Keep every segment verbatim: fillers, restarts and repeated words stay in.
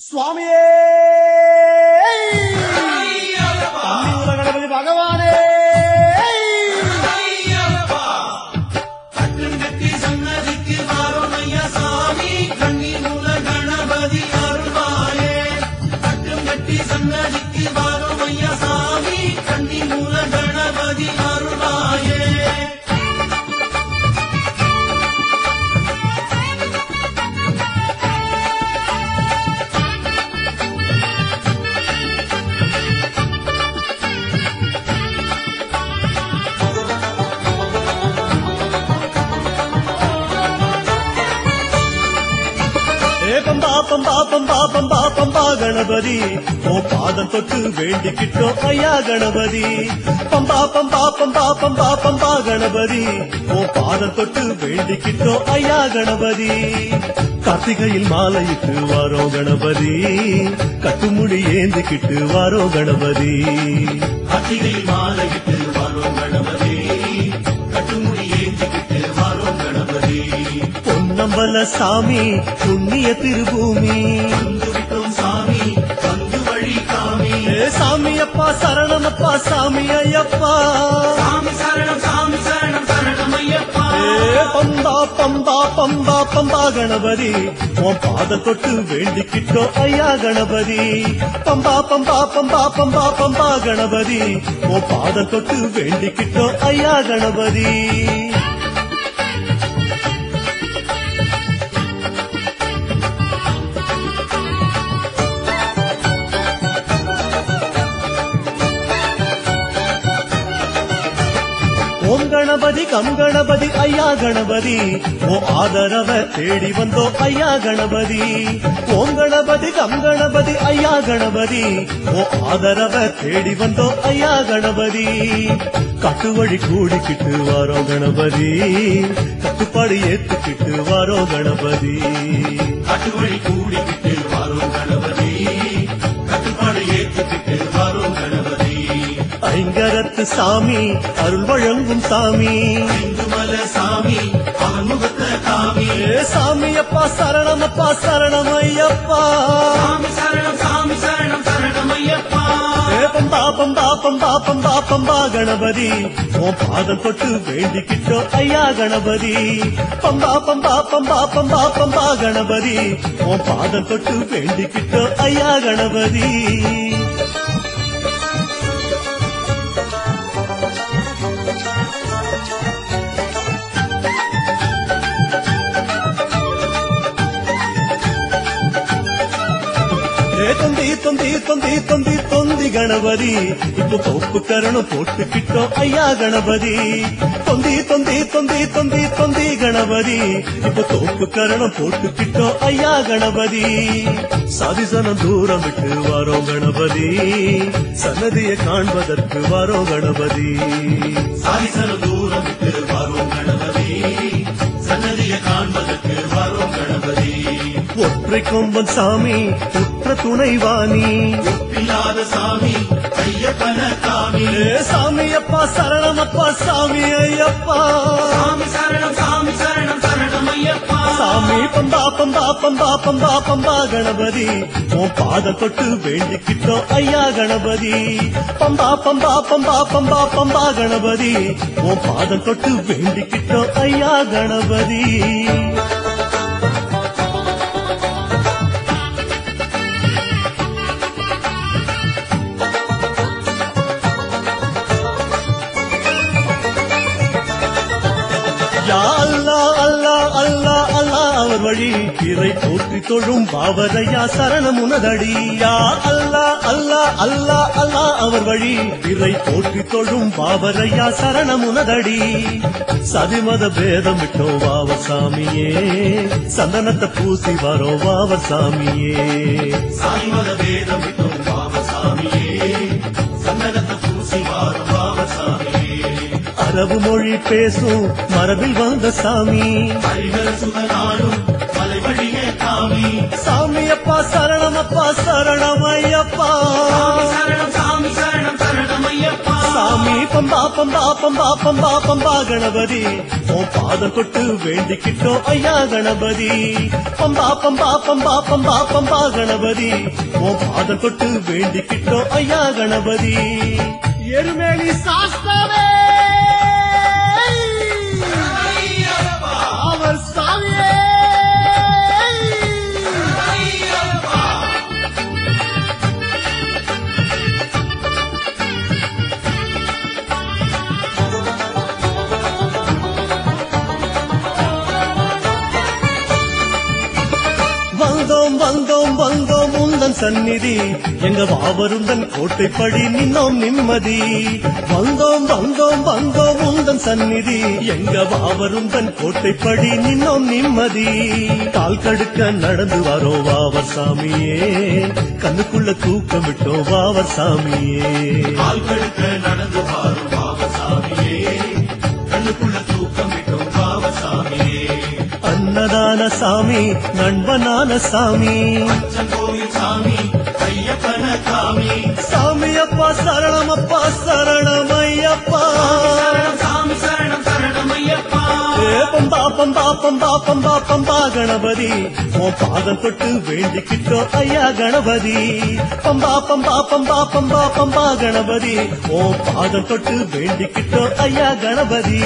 சுவாமியே கணபதி பகவானே கட்டுங்கட்டி சன்னதிக்கு வாரோமையா சாமி கண்ணீர் மூல கணபதி அருள்வாயே. கட்டுங்கட்டி சன்னதிக்கு வாரோமையா சாமி கண்ணீர் மூல கணபதி அருள்வாயே. பம்பா பம்பா பம்பா பம்பா பம்பா கணபதி ஓ பாதம் தொட்டு வேண்டிக்கிட்டோ ஐயா கணபதி. பம்பா பம்பா பம்பா பம்பா பம்பா கணபதி ஓ பாதம் தொட்டு வேண்டிக்கிட்டோ ஐயா கணபதி. கார்த்திகையில் மாலையிட்டு வாரோ கணபதி, கட்டுமுடி ஏந்திக்கிட்டு வாரோ கணபதி. கார்த்திகையில் மாலையிட்டு வாரோ கணபதி, கட்டுமுடி ஏந்திக்கிட்டு வாரோ கணபதி. பொன்னம்பல சாமி புண்ணிய திருபூமி வந்துவிட்டோம் சாமி வந்து வழி காமி. சாமி அப்பா சரணமப்பா சாமி ஐயப்பா. சாமி சரணம் சாமி சரணம் சரணம் ஐயப்பா. பம்பா பம்பா பம்பா பம்பா கணபதி உன் பாத தொட்டு வேண்டிக்கிட்டோ ஐயா கணபதி. பம்பா பம்பா பம்பா பம்பா பம்பா கணபதி உன் பாத தொட்டு வேண்டிக்கிட்டோ ஐயா கணபதி. ஓம் கணபதி கம் கணபதி ஐயா கணபதி ஓ ஆதரவ தேடி வந்தோ ஐயா கணபதி. ஓம் கணபதி கம் கணபதி ஐயா கணபதி ஓ ஆதரவ தேடி வந்தோ ஐயா கணபதி. கட்டுவழி கூடிக்கிட்டு வாரோ கணபதி, கட்டுப்பாடு ஏத்துக்கிட்டு வாரோ கணபதி. கட்டுவழி கூடிக்கிட்டு வாரோ கணபதி, கட்டுப்பாடு ஏத்துக்கிட்டு வாரோ கணபதி. ஐங்கரத்து சாமி அருள் வழங்கும் சாமி, இந்துமல சாமி அவன் முகத்த காமி. சாமி அப்பா சரணமப்பா சரணம் ஐயப்பா. சாமி சரணம் சாமி சரணம் சரணம் ஐயப்பா. பம்பா பம்பா பம்பா பம்பா பம்பா கணபதி உன் பாதம் தொட்டு வேண்டிக்கிட்டோ ஐயா கணபதி. பம்பா பம்பா பம்பா பம்பா பம்பா கணபதி உன் பாதம் தொட்டு வேண்டிக்கிட்டோ ஐயா கணபதி. தொந்தி தொந்தி தொந்தி தொந்தி தொந்தி கணபதி இப்போ தோப்பு கரணம் போட்டுக்கிட்டோ ஐயா கணபதி. தொந்தி தொந்தி தொந்தி தொந்தி தொந்தி கணபதி இப்போ தோப்பு கரணம் போட்டுக்கிட்டோ ஐயா கணபதி. சாதிசனம் தூரம் விட்டு வாரோ கணபதி, சன்னதியை காண்பதற்கு வாரோ கணபதி. சாதிசன தூரம் விட்டு வாரோ கணபதி, சன்னதியை காண்பதற்கு வாரோ கணபதி. ஒற்றை கொம்பன் சாமி உற்ற துணைவாணி, ஒப்பில்லாத சாமி ஐயப்பன காமி. சாமி அப்பா சரணமப்பா சாமி ஐயப்பா. சாமி சரணம் சாமி சரணம் சரணம் ஐயப்பா. சாமி பம்பா பம்பா பம்பா பம்பா பம்பா கணபதி உன் பாதம் தொட்டு வேண்டிக்கிட்டோ ஐயா கணபதி. பம்பா பம்பா பம்பா பம்பா பம்பா கணபதி உன் பாதம் தொட்டு வேண்டிக்கிட்டோ ஐயா கணபதி. யா அல்லா அல்லா அல்லா அல்லா அவர் வழி இறை போற்றி தொழும் பாவரையா சரணம் உனதடி. யா அல்லா அல்லா அல்லா அல்லா அவர் வழி இறை போற்றி தொழும் பாவரையா சரணம் உனதடி. சதிமத பேதம் விட்டோ வாவ சாமியே, சந்தனத்தை பூசி வரோ வாவ சாமியே. சாய்மத வேதம் விட்டோம் வாவ சாமியே, சந்தனத்தை பூசி வாரோ வாவ சாமியே. அரபு மொழி பேசும் மரபில் வந்த சாமி, ஹரிஹர சுதனாலும் மலை வழியே காமி. சாமி அப்பா சரணமப்பா சரணம் ஐயப்பா. சாமி சரணம் சாமி சரணம் சரணம் ஐயப்பா. சாமி பம்பா பம்பா பம்பா பம்பா பம்பா கணபதி உன் பாதம் தொட்டு வேண்டிக்கிட்டோ ஐயா கணபதி பம்பா பம்பா பம்பா பம்பா பம்பா கணபதி உன் பாதம் தொட்டு வேண்டிக்கிட்டோ ஐயா கணபதி எருமேலி சாஸ்தாவே அவர் சாமியே வந்தோம் வந்தோம் வந்தோம் உந்தன் சந்நிதி எங்க வாவருந்தன் கோட்டைப்படி நின்னோம் நிம்மதி வந்தோம் வந்தோம் வந்தோம் உந்தன் சந்நிதி எங்க வாவருந்தன் கோட்டைப்படி நின்னோம் நிம்மதி கால் கடுக்க நடந்து வரோ வாவர் சாமியே கண்ணுக்குள்ள தூக்கம் விட்டோ வாவர் சாமியே கால் கடுக்க நடந்து வாரும் பாவ சாமியே கண்ணுக்குள்ள தூக்கம் விட்டோம் பாவ சாமியே அன்னதான சாமி நண்பனான சாமி கோயில் சாமி ஐயப்பன சாமி சாமி அப்பா சரணம் அப்பா சரணம் ஐயப்பா சரணம் சாமி சரணம் சரணம் ஐயப்பா ஏ பம்பா பம்பா பம்பா பம்பா பம்பா கணபதி உன் பாதம் தொட்டு வேண்டிக்கிட்டோ ஐயா கணபதி பம்பா பம்பா பம்பா பம்பா பம்பா கணபதி உன் பாதம் தொட்டு வேண்டிக்கிட்டோ ஐயா கணபதி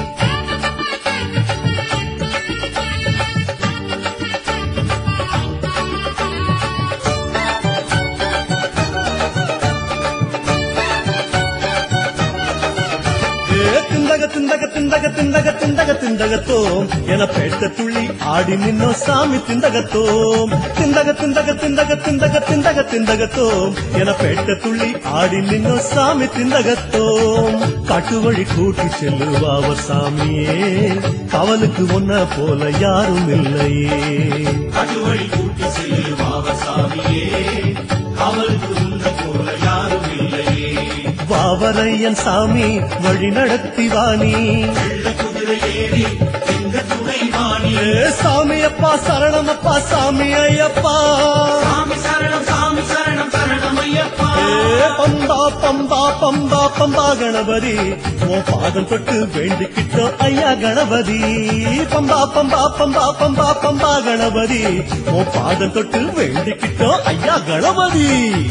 திந்தக திந்தக திந்தக திந்தக திந்தக திந்தகத்தோம் என பேட்ட துள்ளி ஆடி நின்னோ சாமி திந்தகத்தோம் திந்தக திந்தக திந்தக திந்தக திந்தக திந்தகத்தோம் என பேட்ட துள்ளி ஆடி நின்னோ சாமி திந்தகத்தோம் காட்டு வழி கூட்டி செல்லுவாவர் சாமியே கவலுக்கு ஒன்ன போல யாரும் இல்லையே கட்டுவழி கூட்டி செல்லு பாவ சாமியே அவளுக்கு உந்த போல யாரும் இல்லையே வாவரையன் சாமி வழி நடத்தி வாணி வெள்ள குதிரை ஏறி எங்க துணை வாணி ஏ சாமி அப்பா சரணம் அப்பா சாமி ஐயப்பா சாமி சரணம் சாமி சரணம் சரணம் ஐயப்பா ஏ பம்பா பம்பா பம்பா பம்பா கணபதி உன் பாதம் தொட்டு வேண்டிக்கிட்டோ ஐயா கணபதி பம்பா பம்பா பம்பா பம்பா பம்பா கணபதி உன் பாதம் தொட்டு வேண்டிக்கிட்டோ ஐயா கணபதி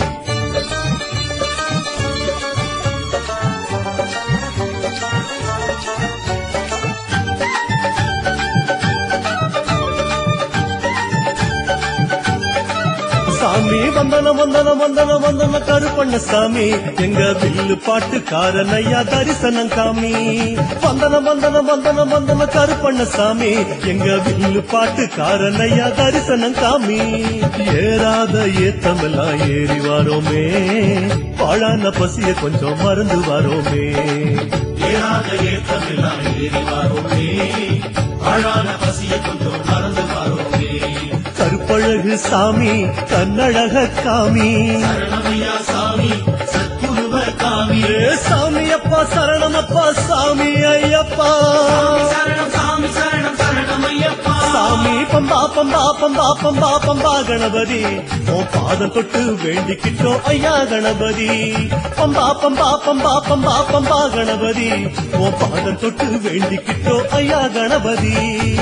சாமி வந்தன வந்தன வந்தன வந்தன கருப்பண்ண சாமி எங்க வில்லு பாட்டுக்காரன் ஐயா தரிசனம் காமி வந்தன வந்தன வந்தன வந்தன கருப்பண்ண சாமி எங்க வில்லு பாட்டுக்காரன் ஐயா தரிசனம் காமி ஏறாத ஏத்தமெல்லாம் ஏறி வாரோமே பாழான பசிய கொஞ்சம் மறந்து வாரோமே ஏறாத ஏற்றமெல்லாம் ஏறி வாரோமே அழான பசிய கொஞ்சம் மறந்து வாரோமே கருப்பழகு சாமி கண்ணழக காமி சரணமையா சாமி சத்குருவ காமி ஏ சாமி அப்பா சரணம் அப்பா சாமி ஐயப்பா சரணம் சாமி சரணம் சரணம் ஐயப்பா சாமி பம்பா பம்பா பம்பா பம்பா பம்பா கணபதி உன் பாதம் தொட்டு வேண்டிக்கிட்டோ ஐயா கணபதி பம்பா பம்பா பம்பா பம்பா பம்பா கணபதி உன் பாதம் தொட்டு வேண்டிக்கிட்டோ ஐயா கணபதி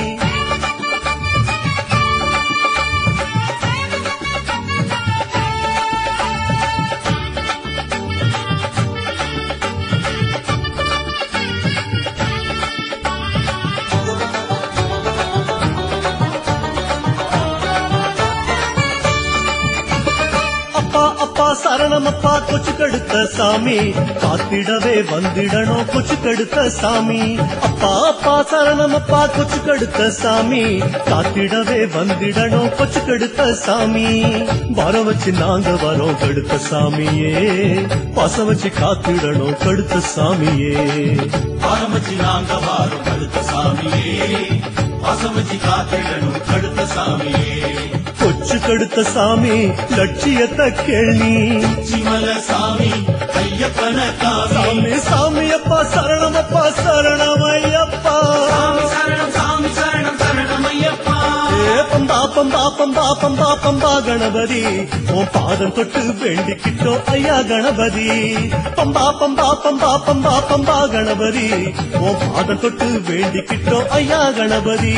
அப்பா அப்பா சரணமப்பா கொச்சு கடுத்த சாமி காத்திடவே வந்திடணும் கொச்சு கடுத்த சாமி அப்பா அப்பா சரணமப்பா கொச்சு கடுத்த சாமி காத்திடவே வந்திடணும் கொச்சு கடுத்த சாமி வர வச்சு நாங்க வரோம் கடுத்த சாமியே பச வச்சு காத்திடணும் கடுத்த சாமியே ஆரம்பிச்சு நாங்க வாரும் கடுத்த சாமியே பசவச்சி காத்திடணும் கடுத்த சாமியே கொச்சு கடுத்த சாமி லட்சியத்தை கேள்வி சிமல சாமி ஐயப்பன காமி சாமி சாமி அப்பா சரணமப்பா சரணம் ஐயப்பா சாமி சரணம் சாமி சரணம் சரணம் ஐயப்பா ஏ பம்பா பம்பா பம்பா பம்பா பம்பா கணபதி உன் பாதம் தொட்டு வேண்டிக்கிட்டோ ஐயா கணபதி பம்பா பம்பா பம்பா பம்பா பம்பா கணபதி உன் பாதம் தொட்டு வேண்டிக்கிட்டோ ஐயா கணபதி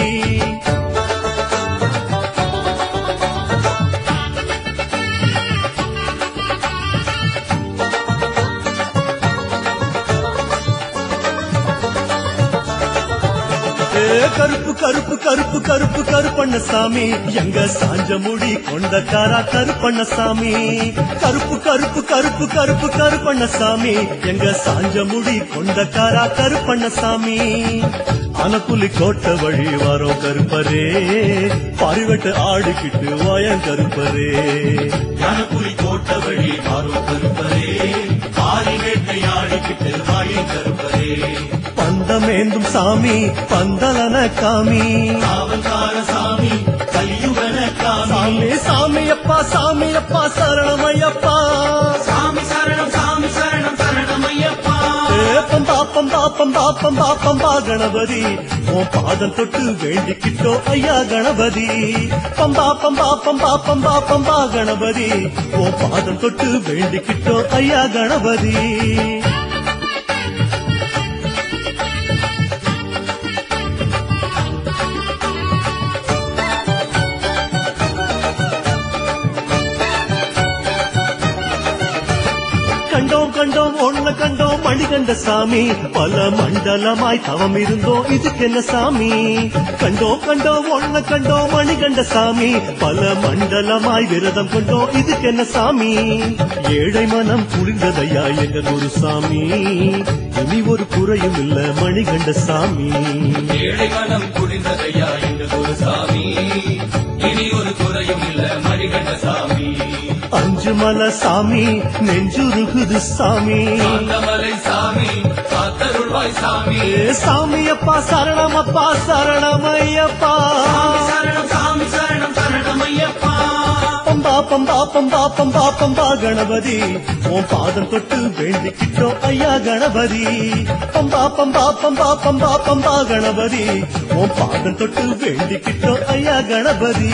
கருப்பு கருப்பு கருப்பு கருப்பு கருப்பண்ணசாமி எங்க சாஞ்ச முடி கொண்டக்காரா கருப்பண்ணசாமி கருப்பு கருப்பு கருப்பு கருப்பு கருப்பண்ணசாமி எங்க சாஞ்ச முடி கொண்டக்காரா கருப்பண்ணசாமி அனப்புலி கோட்டை வழி வரோம் கருப்பரே பரிவட்டு ஆடிக்கிட்டு வாயம் கருப்பரே அனப்புலி கோட்டை வழி வரோம் கருப்பரே பாரிவேட்டை ஆடிக்கிட்டு வாயம் கருப்பரே பந்தமேந்தும் சாமி பந்தலன காமி அவதார சாமி கலியுகன காமி சாமி சாமியப்பா சாமியப்பா சரணமையப்பா சாமி சரணம் சாமி சரணம் சரணமையப்பா பம்பா பம்பா பம்பா பம்பா பம்பா கணபதி உன் பாதம் தொட்டு வேண்டிக்கிட்டோ ஐயா கணபதி பம்பா பம்பா பம்பா பம்பா பம்பா கணபதி உன் பாதம் தொட்டு வேண்டிக்கிட்டோ ஐயா கணபதி கண்டோம் கண்டோம் ஒன்ன கண்டோம் மணிகண்ட சாமி பல மண்டலமாய் தவம் இருந்தோம் இதுக்கு என்ன சாமி கண்டோம் கண்டோம் ஒன்ன கண்டோம் மணிகண்ட சாமி பல மண்டலமாய் விரதம் கொண்டோம் இதுக்கு என்ன சாமி ஏழை மனம் குளிர்ந்ததையா எங்க குரு சாமி இனி ஒரு குறையும் இல்ல மணிகண்ட சாமி ஏழை மனம் குளிர்ந்ததையா எங்க குரு சாமி இனி ஒரு குறையும் இல்ல மணிகண்ட சாமி அஞ்சு மலை சாமி நெஞ்சுருகுது சாமி மலை சாமி காத்தருள்வாய் சாமி சாமியப்பா சரணமப்பா சரணமையப்பா சரணம் சாமி சரணம் சரணமையப்பா பம்பா பம்பா பம்பா பம்பா பம்பா கணபதி உன் பாதம் தொட்டு வேண்டிக்கிட்டோ ஐயா கணபதி பம்பா பம்பா பம்பா பம்பா பம்பா கணபதி உன் பாதம் தொட்டு வேண்டிக்கிட்டோ ஐயா கணபதி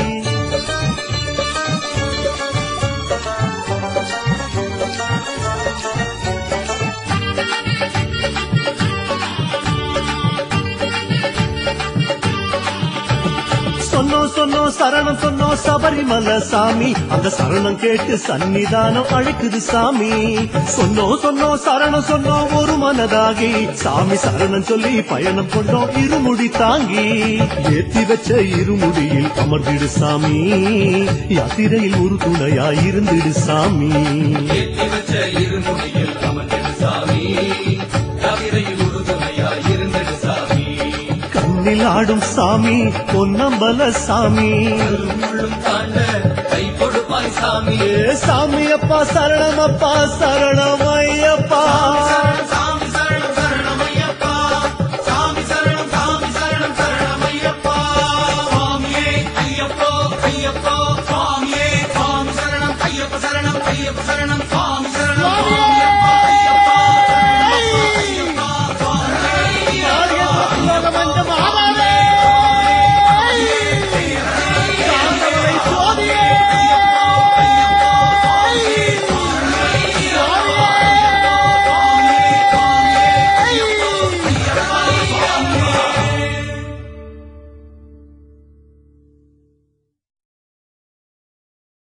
சொன்னோம் சொன்னோம் சரணம் சொன்னோம் சபரிமலை சாமி அந்த சரணம் கேட்டு சன்னிதானம் அழைக்குது சாமி சொன்னோம் சொன்னோம் சரணம் சொன்னோம் ஒரு மனதாகி சாமி சரணம் சொல்லி பயணம் கொண்டோம் இருமுடி தாங்கி ஏத்தி வச்ச இருமுடியில் அமர்ந்திடு சாமி யாத்திரையில் ஒரு துணையாய் இருந்திடு சாமி ஏத்தி வச்ச இருமுடியில் அமர்ந்திடு சாமி யாத்திரையில் ஒரு துணையாய் இருந்திடு சாமி கண்ணில் ஆடும் சாமி பொன்னம்பல சாமி உள்ளும் தாண்ட கை கொடுப்பாய் சாமி சாமியப்பா சரணமப்பா சரணமையப்பா சரணம்